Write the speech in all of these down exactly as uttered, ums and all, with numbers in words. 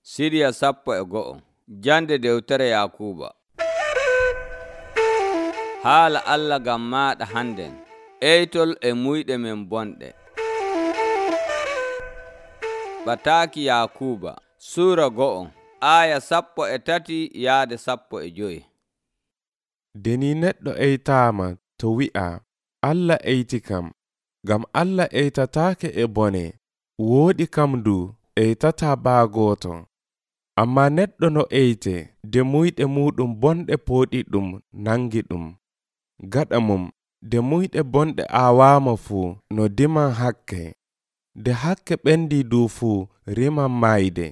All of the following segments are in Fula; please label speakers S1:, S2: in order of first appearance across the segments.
S1: Siriya sappo e go'o. Jande dewtere Yakuba. Haala Allah gam maɗa handen. Eytol e muyɗe men bonɗe. Bataki Yakuba sura go'o aya sappo e tati yaade sappo e joyi.
S2: Deni neɗɗo eytama to wi'a Allah eyti kam, gam Allah eytatake e bone, woodi kam du eytata baa goto. Amma neɗɗo no eyte de muyɗe muɗum bonɗe pooɗi ɗum nangi ɗum. Gaɗa mum de muyɗe bonɗe awama fuu no diman hakke, de hakke ɓendi du fuu riman mayde.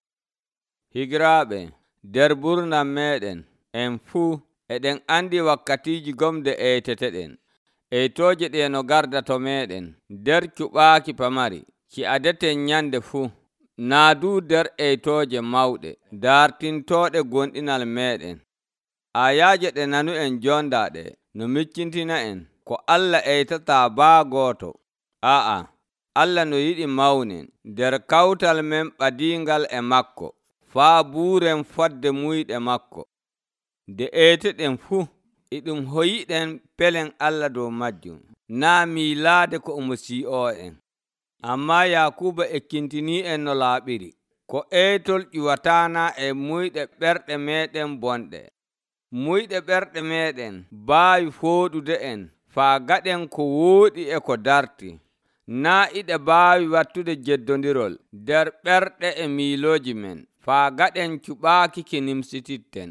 S1: Higiraɓe, der burnam meɗen en fuu eɗen andi wakkatiji gomde eyteteɗen. Eytoje ɗe no garda to meɗen der cuɓaaki pamari ki adeten nyande fuu. Naa du der eytoje mawɗe dartintoɗe gonɗinal meɗen. Ayaje ɗe nanu en jondaɗe no miccintina en ko Allah eytata baa goto. Aa, Allah no yiɗi mawnen der kawtal men ɓadingal e makko, faa buuren fodde muyɗe makko. De eyteɗen fuu iɗum hoyiɗen pelen Allah dow majjum, naa miilaade ko omo si'o en. Amma Yakuba ekkintini en no laaɓiri ko eytol ƴuwatana e muyɗe ɓerɗe meɗen bonɗe. Muyɗe ɓerɗe meɗen baawi fooɗude en faa gaɗen ko wooɗi e ko darti. Naa iɗe baawi wattude jeddondirol der ɓerɗe e miilooji men faa gaɗen cuɓaaki ki nimsititten.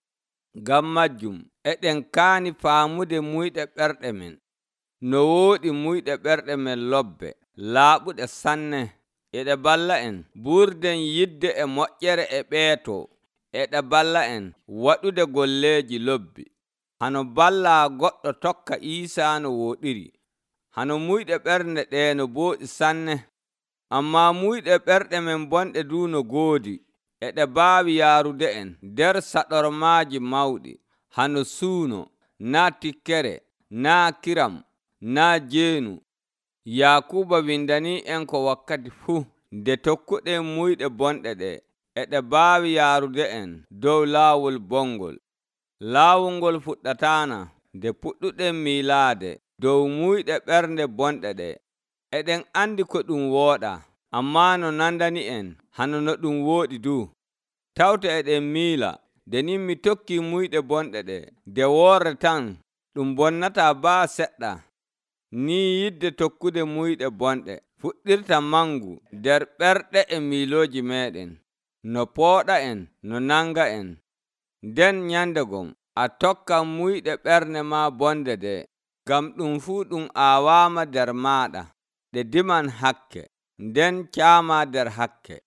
S1: Gam majjum eɗen kaani faamude muyɗe ɓerɗe men no wooɗi muyɗe ɓerɗe men lobbe laaɓuɗe sanne. Eɗe balla en burden yidde e moƴƴere e ɓeeto. Eɗe balla en waɗude golleji lobbi. Hano balla goɗɗo tokka Isa no woɗiri. Hano muyɗe ɓernde ɗe no booɗi sanne. Amma muyɗe ɓerɗe men bonɗe du no goodi. Eɗe baawi yaarude en der saɗormaji mawɗi. Hano suuno, na tikkere, na kiram, na jeenu. Yakuba windani en ko wakkati fuu nde tokkuɗen muyɗe bonɗe ɗe. Eɗe baawi yaarude en dow laawol bongol. Laawol ngol fuɗɗatana nde puɗɗuɗen miilaade dow muyɗe ɓernde bonɗe ɗe. Eɗen andi ko ɗum wooɗa, amma no nandani en hano no ɗum wooɗi du. Tawta eɗen miila de nin mi tokki muyɗe bonɗe ɗe de woorde tan ɗum bonnata baa seɗɗa. Ni yidde tokkude muyɗe bonɗe fuɗɗirta mangu der ɓerɗe e miilooji meɗen, no pooɗa en, no nanga en. Nden nyandegom a tokkan muyɗe ɓernde ma bonde de, gam ɗum fuu ɗum aawama der maɗa, ɗe diman hakke, nden caama der hakke.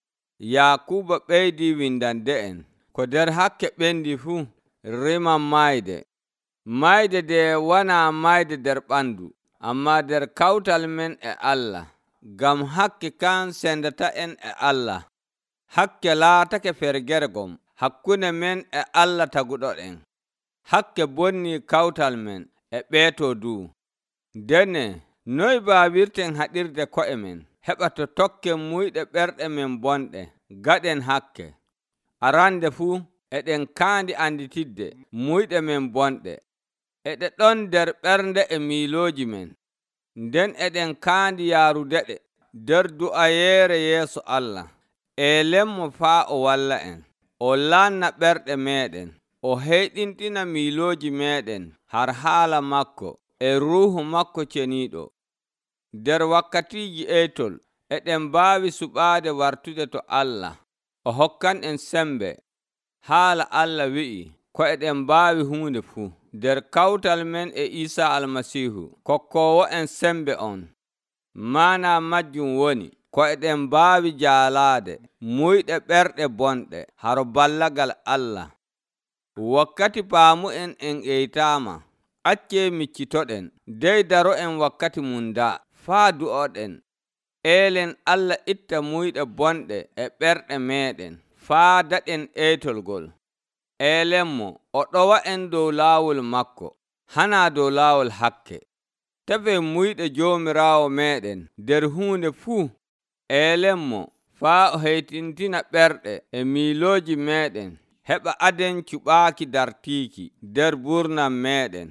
S1: Yakuba ɓeydi windande en ko der hakke ɓendi fuu riman mayde. Mayde de wana mayde der ɓandu, amma der kawtal men e Allah. Gam hakke kan sendata en e Allah. Hakke laatake fergergom hakkunde men e Allah taguɗoɗen. Hakke bonni kawtal men e ɓeeto du. Dene noy baawirten haɗirde ko'e men heɓa to tokken muyɗe ɓerɗe men bonɗe gaɗen hakke. Arande fuu eɗen kaandi anditidde muyɗe men bonɗe. Eɗe ɗon der ɓernde e miilooji men. Nden eɗen kaandi yaarudeɗe der du'ayeere yeeso Allah. Elenmo faa o walla en, o lanna ɓerɗe meɗen, o heyɗintina miilooji meɗen har haala makko e ruuhu makko ceniiɗo. Der wakkatiji eytol eɗen baawi suɓaade wartude to Allah, o hokkan en sembe. Haala Allah wi'i ko eɗen baawi huunde fuu der kawtal men e Isa almasihu kokkowo en sembe on. Mana majjum woni ko eɗen baawi jaalaade muyɗe ɓerɗe bonɗe haro ballagal Allah. Wakkati paamu en en eytama, acce miccitoɗen dey daro en wakkati mum da faa du'oɗen. Elen Allah itta muyɗe bonɗe e ɓerɗe meɗen faa daɗen eytolgol. Elenmo o ɗowa en dow laawol makko, hana dow laawol hakke. Tawe muyɗe joomiraawo meɗen der huunde fuu. Elenmo faa o heytintina ɓerɗe e miilooji meeɗen heɓa aden cuɓaaki dartiiki nder burnam meeɗen.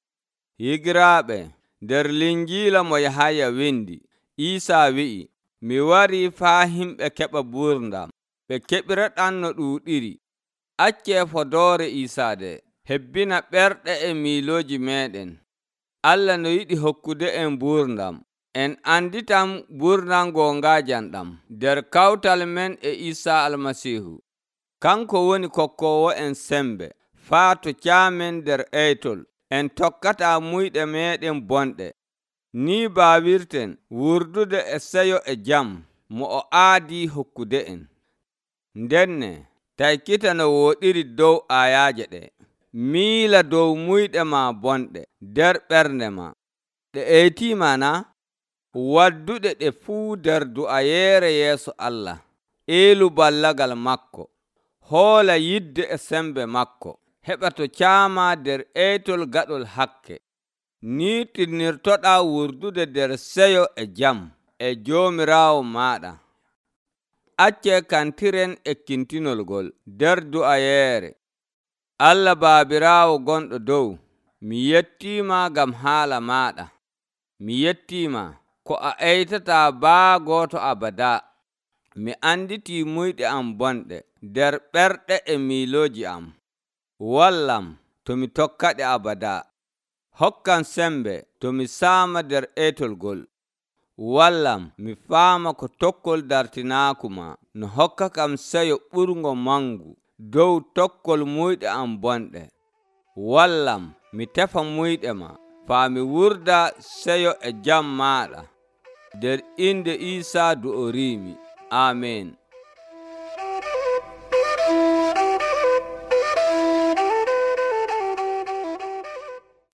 S1: Higiraaɓe, nder linjiila mo Yahaya windi, Iisaa wi'i, mi warii faa himɓe keɓa burdam, ɓe keɓira ɗam no ɗuuɗiri. Accee fodoore Iisaa de, hebbina ɓerɗe e miilooji meeɗen. Allah no yiɗi hokkude en burdam. En anditam burdam goongaajan ɗam nder kawtal men e Iisaa Almasiihu. Kanko woni kokkoowo en sembe faa to caamen nder eytol. En tokkataa muyɗe meeɗen bonɗe. Ni baawirten wurdude e seyo e jam mo o aadii hokkude en. Ndenne taykita no wooɗiri dow ayaaje ɗe. Miila dow muyɗe ma bonɗe nder ɓernde ma. Ɗe eytiima na? Wadduɗe ɗe fuu nder du'ayeere yeeso Allah. Eelu ballagal makko. Hoola yidde e sembe makko. Heɓa to caama nder eytol gaɗol hakke. Ni tinnirtoɗaa wurdude nder seyo e jam e joomiraawo maaɗa. Accee kantiren ekkintinol ngol nder du'ayeere. Allah Baabiraawo gonɗo dow, mi yettiima ngam haala maaɗa. Mi yettiima ko a eytataa baa gooto abada. Mi anditii muyɗe am bonɗe nder ɓerɗe e miilooji am. Wallam to mi tokkaɗe abada. Hokkan sembe to mi saama nder eytol ngol. Wallam mi faama ko tokkol dartinaaku ma no hokka kam seyo ɓurngo mangu dow tokkol muyɗe am bonɗe. Wallam mi tefa muyɗe ma faa mi wurda seyo e jam maaɗa. Nder inde Iisaa du'oriimi. Amen.